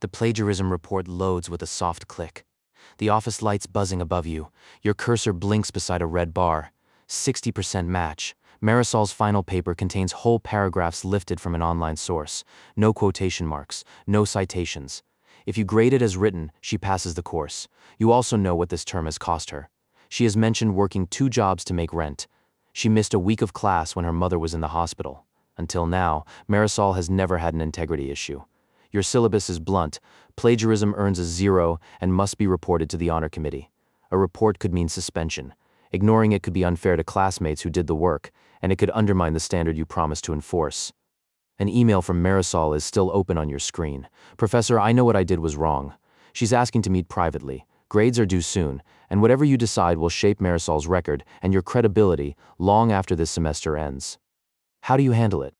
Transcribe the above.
The plagiarism report loads with a soft click. The office lights buzzing above you. Your cursor blinks beside a red bar. 60% match. Marisol's final paper contains whole paragraphs lifted from an online source. No quotation marks, no citations. If you grade it as written, she passes the course. You also know what this term has cost her. She has mentioned working 2 jobs to make rent. She missed a week of class when her mother was in the hospital. Until now, Marisol has never had an integrity issue. Your syllabus is blunt. Plagiarism earns a 0 and must be reported to the honor committee. A report could mean suspension. Ignoring it could be unfair to classmates who did the work, and it could undermine the standard you promised to enforce. An email from Marisol is still open on your screen. Professor, I know what I did was wrong. She's asking to meet privately. Grades are due soon, and whatever you decide will shape Marisol's record and your credibility long after this semester ends. How do you handle it?